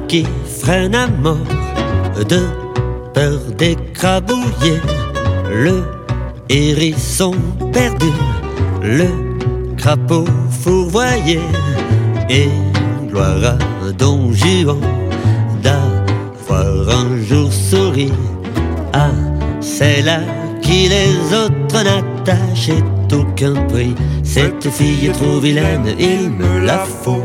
qui freine à mort de peur d'écrabouiller le hérisson perdu, le crapaud fourvoyé, et gloire à Don Juan d'avoir un jour souri à celle à qui les autres n'attachaient aucun prix. Cette fille est trop vilaine, il me la faut.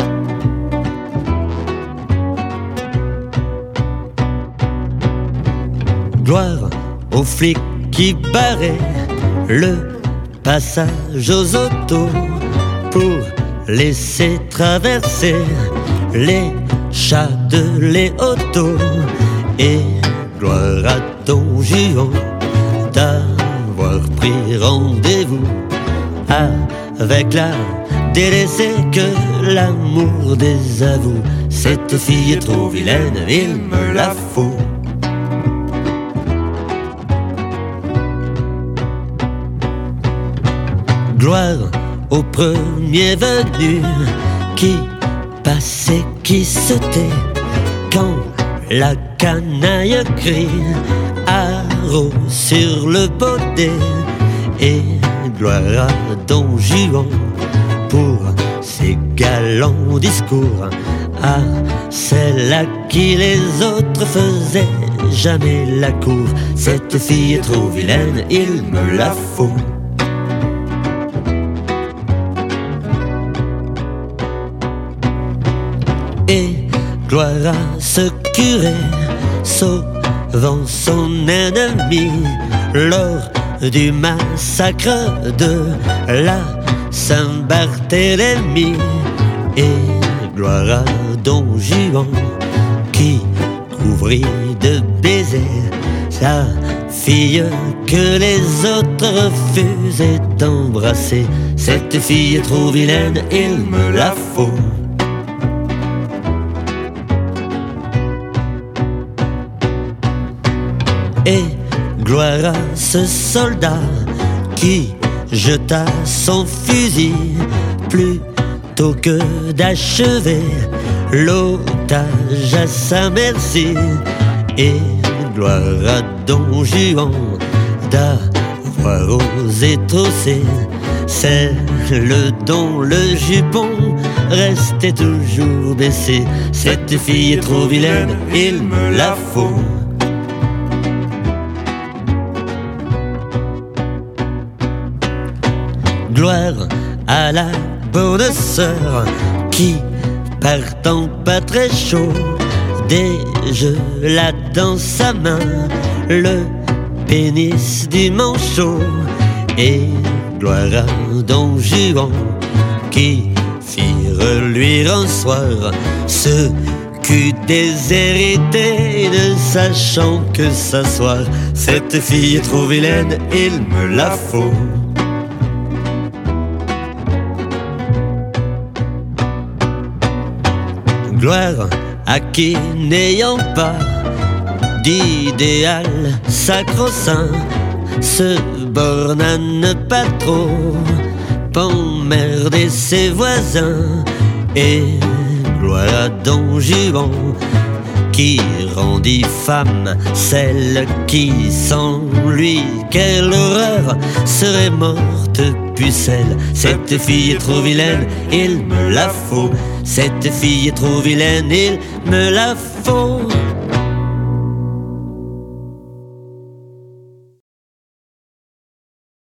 Gloire aux flics qui barraient le passage aux autos pour laisser traverser les chats de les autos, et gloire à Don Juan d'avoir pris rendez-vous avec la délaissée que l'amour désavoue. Cette fille est trop vilaine, il me la faut. Gloire au premier venu qui passait, qui se tait quand la canaille crie haro sur le baudet, et gloire à Don Juan pour ses galants discours à celle à qui les autres faisaient jamais la cour. Cette fille est trop vilaine, il me la faut. Et gloire à ce curé sauvant son ennemi lors du massacre de la Saint-Barthélemy, et gloire à Don Juan qui couvrit de baisers sa fille que les autres refusaient d'embrasser. Cette fille est trop vilaine, il me la faut. Et gloire à ce soldat qui jeta son fusil plutôt que d'achever l'otage à sa merci, et gloire à Don Juan d'avoir osé trousser celle dont le jupon restait toujours baissé. Cette fille est trop vilaine, il me la faut. Gloire à la bonne sœur qui, partant pas très chaud, dégela dans sa main le pénis du manchot, et gloire à Don Juan qui fit reluire un soir ce cul déshérité, ne sachant que s'asseoir. Cette fille est trop vilaine, il me la faut. Gloire à qui, n'ayant pas d'idéal sacro-saint, se borne à ne pas trop emmerder ses voisins, et gloire à Don Juan qui rendit femme celle qui, sans lui, quelle horreur, serait morte pucelle. Cette fille est trop vilaine, il me la faut. Cette fille est trop vilaine, il me la faut.